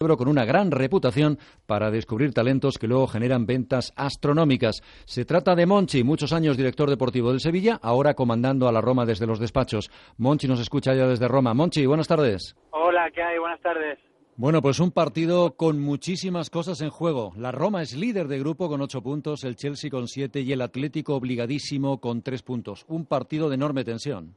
con una gran reputación para descubrir talentos que luego generan ventas astronómicas. Se trata de Monchi, muchos años director deportivo del Sevilla, ahora comandando a la Roma desde los despachos. Monchi nos escucha ya desde Roma. Monchi, buenas tardes. Hola, ¿qué hay? Buenas tardes. Bueno, pues un partido con muchísimas cosas en juego. La Roma es líder de grupo con 8 puntos, el Chelsea con 7 y el Atlético obligadísimo con 3 puntos. Un partido de enorme tensión.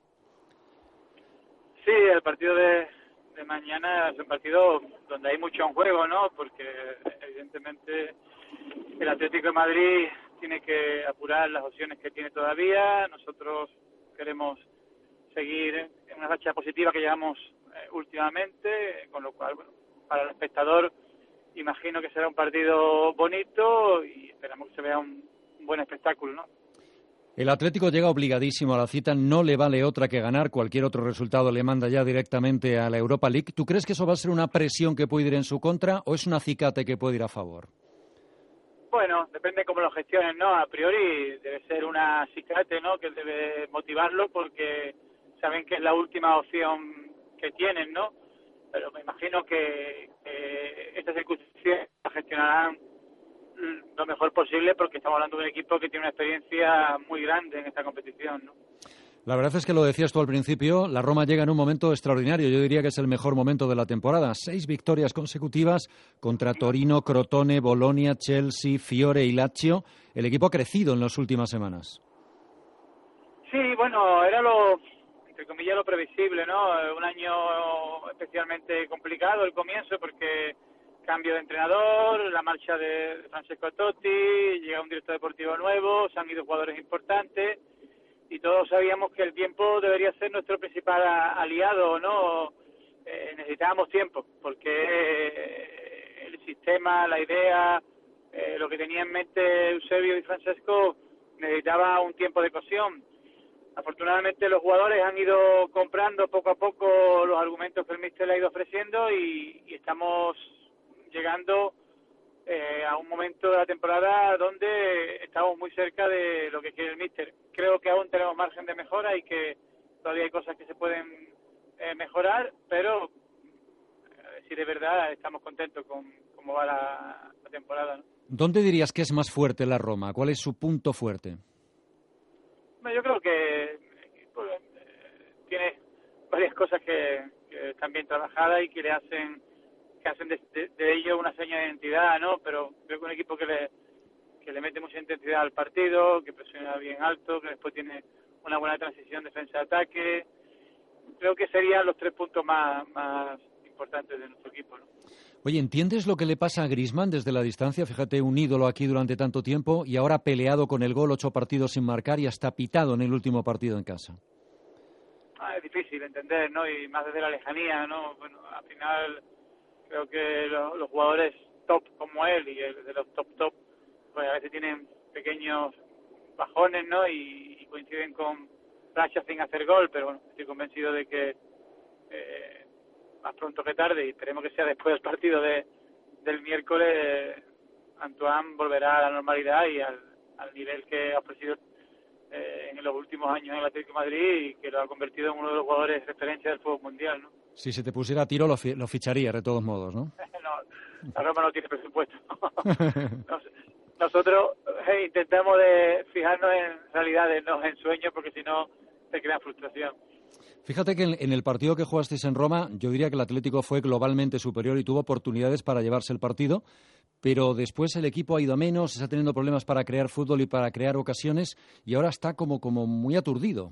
Sí, el partido de mañana es un partido donde hay mucho en juego, ¿no? Porque evidentemente el Atlético de Madrid tiene que apurar las opciones que tiene todavía. Nosotros queremos seguir en una racha positiva que llevamos últimamente, con lo cual, bueno, para el espectador imagino que será un partido bonito y esperamos que se vea un buen espectáculo, ¿no? El Atlético llega obligadísimo a la cita, no le vale otra que ganar, cualquier otro resultado le manda ya directamente a la Europa League. ¿Tú crees que eso va a ser una presión que puede ir en su contra o es un acicate que puede ir a favor? Bueno, depende cómo lo gestionen, ¿no? A priori debe ser un acicate, ¿no? Que debe motivarlo porque saben que es la última opción que tienen, ¿no? Pero me imagino que estas circunstancias la gestionarán lo mejor posible porque estamos hablando de un equipo que tiene una experiencia muy grande en esta competición, ¿no? La verdad es que lo decías tú al principio, la Roma llega en un momento extraordinario, yo diría que es el mejor momento de la temporada. 6 victorias consecutivas contra Torino, Crotone, Bolonia, Chelsea, Fiore y Lazio. El equipo ha crecido en las últimas semanas. Sí, bueno, era entre comillas, lo previsible, ¿no? Un año especialmente complicado el comienzo porque cambio de entrenador, la marcha de Francesco Totti, llega un director deportivo nuevo, se han ido jugadores importantes y todos sabíamos que el tiempo debería ser nuestro principal aliado, ¿no? Necesitábamos tiempo porque el sistema, la idea, lo que tenía en mente Eusebio y Francesco necesitaba un tiempo de cocción. Afortunadamente los jugadores han ido comprando poco a poco los argumentos que el míster le ha ido ofreciendo y estamos llegando a un momento de la temporada donde estamos muy cerca de lo que quiere el míster. Creo que aún tenemos margen de mejora y que todavía hay cosas que se pueden mejorar, pero si de verdad estamos contentos con cómo va la temporada, ¿no? ¿Dónde dirías que es más fuerte la Roma? ¿Cuál es su punto fuerte? Yo creo que tiene varias cosas que están bien trabajadas y que hacen de ello una seña de identidad, ¿no? Pero creo que un equipo que le mete mucha intensidad al partido, que presiona bien alto, que después tiene una buena transición defensa-ataque. Creo que serían los 3 puntos más importantes de nuestro equipo, ¿no? Oye, ¿entiendes lo que le pasa a Griezmann desde la distancia? Fíjate, un ídolo aquí durante tanto tiempo y ahora peleado con el gol, 8 partidos sin marcar y hasta pitado en el último partido en casa. Es difícil entender, ¿no? Y más desde la lejanía, ¿no? Bueno, al final creo que los jugadores top como él y el de los top, pues a veces tienen pequeños bajones, ¿no? Y coinciden con rachas sin hacer gol, pero bueno, estoy convencido de que más pronto que tarde, y esperemos que sea después del partido del miércoles, Antoine volverá a la normalidad y al nivel que ha ofrecido en los últimos años en el Atlético de Madrid y que lo ha convertido en uno de los jugadores de referencia del fútbol mundial, ¿no? Si se te pusiera a tiro lo ficharía de todos modos, ¿no? No, la Roma no tiene presupuesto. Nosotros intentamos de fijarnos en realidades, no en sueños, porque si no se crea frustración. Fíjate que en el partido que jugasteis en Roma, yo diría que el Atlético fue globalmente superior y tuvo oportunidades para llevarse el partido, pero después el equipo ha ido a menos, está teniendo problemas para crear fútbol y para crear ocasiones, y ahora está como muy aturdido.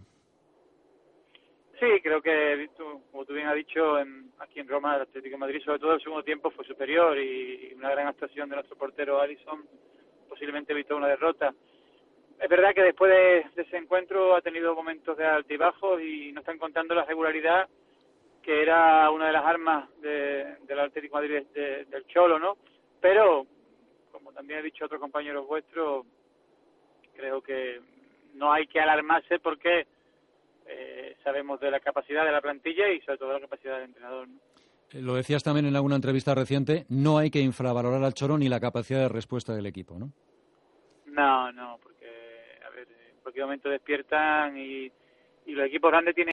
Sí, creo que, como tú bien has dicho, aquí en Roma el Atlético de Madrid, sobre todo el segundo tiempo, fue superior y una gran actuación de nuestro portero Alisson posiblemente evitó una derrota. Es verdad que después de ese encuentro ha tenido momentos de altibajos y no está encontrando la regularidad que era una de las armas del Atlético de Madrid del Cholo, ¿no? Pero, como también he dicho a otros compañeros vuestros, creo que no hay que alarmarse porque sabemos de la capacidad de la plantilla y sobre todo de la capacidad del entrenador, ¿no? Lo decías también en alguna entrevista reciente, no hay que infravalorar al Cholo ni la capacidad de respuesta del equipo, ¿no? No, porque a ver, en cualquier momento despiertan y los equipos grandes tienen